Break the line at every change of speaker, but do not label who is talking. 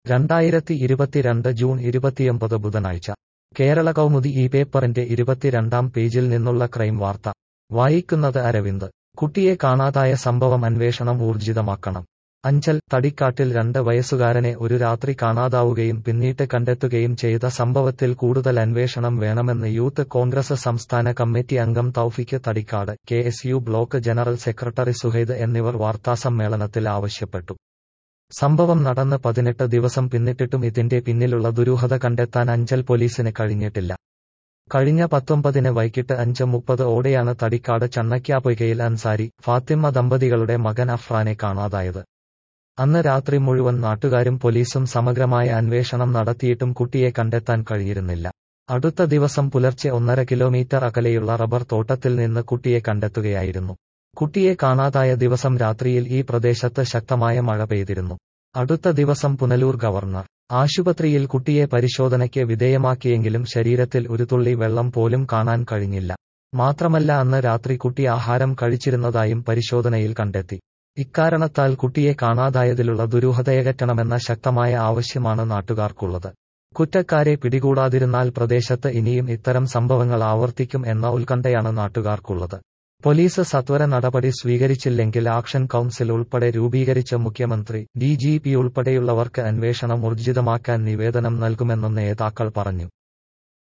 2022 June 29 ബുധനാഴ്ച കേരള കൗമുദി ഈ പേപ്പറിന്റെ 22-ാം പേജിൽ നിന്നുള്ള ക്രൈം വാർത്ത വായിക്കുന്നത് അരവിന്ദ്. കുട്ടിയെ കാണാതായ സംഭവം അന്വേഷണം ഊർജിതമാക്കണം. അഞ്ചൽ തടിക്കാട്ടിൽ 2 വയസ്സുകാരനെ ഒരു രാത്രി കാണാതാവുകയും പിന്നീട് കണ്ടെത്തുകയും ചെയ്ത സംഭവത്തിൽ കൂടുതൽ അന്വേഷണം വേണമെന്ന് യൂത്ത് കോൺഗ്രസ് സംസ്ഥാന കമ്മിറ്റി അംഗം Thoufeeq Thadikkad, KSU block general secretary Suhaid എന്നിവർ വാർത്താസമ്മേളനത്തിൽ ആവശ്യപ്പെട്ടു. സംഭവം നടന്ന് 18 ദിവസം പിന്നിട്ടിട്ടും ഇതിന്റെ പിന്നിലുള്ള ദുരൂഹത കണ്ടെത്താൻ അഞ്ചൽ പോലീസിന് കഴിഞ്ഞിട്ടില്ല. കഴിഞ്ഞ 19-ന് വൈകിട്ട് 5:30 ഓടെയാണ് തടിക്കാട് ചണ്ണക്യാപൊയ്കയിൽ അൻസാരി, ഫാത്തിമ ദമ്പതികളുടെ മകൻ അഫ്രാനെ കാണാതായത്. അന്ന് രാത്രി മുഴുവൻ നാട്ടുകാരും പോലീസും സമഗ്രമായ അന്വേഷണം നടത്തിയിട്ടും കുട്ടിയെ കണ്ടെത്താൻ കഴിഞ്ഞിരുന്നില്ല. അടുത്ത ദിവസം പുലർച്ചെ 1.5 കിലോമീറ്റർ അകലെയുള്ള റബ്ബർ തോട്ടത്തിൽ നിന്ന് കുട്ടിയെ കണ്ടെത്തുകയായിരുന്നു. കുട്ടിയെ കാണാതായ ദിവസം രാത്രിയിൽ ഈ പ്രദേശത്ത് ശക്തമായ മഴ പെയ്തിരുന്നു. അടുത്ത ദിവസം പുനലൂർ ഗവർണർ ആശുപത്രിയിൽ കുട്ടിയെ പരിശോധനയ്ക്ക് വിധേയമാക്കിയെങ്കിലും ശരീരത്തിൽ ഒരു തുള്ളി വെള്ളം പോലും കാണാൻ കഴിഞ്ഞില്ല. മാത്രമല്ല അന്ന് രാത്രി കുട്ടി ആഹാരം കഴിച്ചിരുന്നതായും പരിശോധനയിൽ കണ്ടെത്തി. ഇക്കാരണത്താൽ കുട്ടിയെ കാണാതായതിലുള്ള ദുരൂഹതയകറ്റണമെന്ന ശക്തമായ ആവശ്യമാണ് നാട്ടുകാർക്കുള്ളത്. കുറ്റക്കാരെ പിടികൂടാതിരുന്നാൽ പ്രദേശത്ത് ഇനിയും ഇത്തരം സംഭവങ്ങൾ ആവർത്തിക്കും എന്ന ഉത്കണ്ഠയാണ് നാട്ടുകാർക്കുള്ളത്. പോലീസ് സത്വര നടപടി സ്വീകരിച്ചില്ലെങ്കിൽ ആക്ഷൻ കൗൺസിൽ ഉൾപ്പെടെ രൂപീകരിച്ച മുഖ്യമന്ത്രി, DGP ഉൾപ്പെടെയുള്ളവർക്ക് അന്വേഷണം ഊർജിതമാക്കാൻ നിവേദനം നൽകുമെന്നും നേതാക്കൾ പറഞ്ഞു.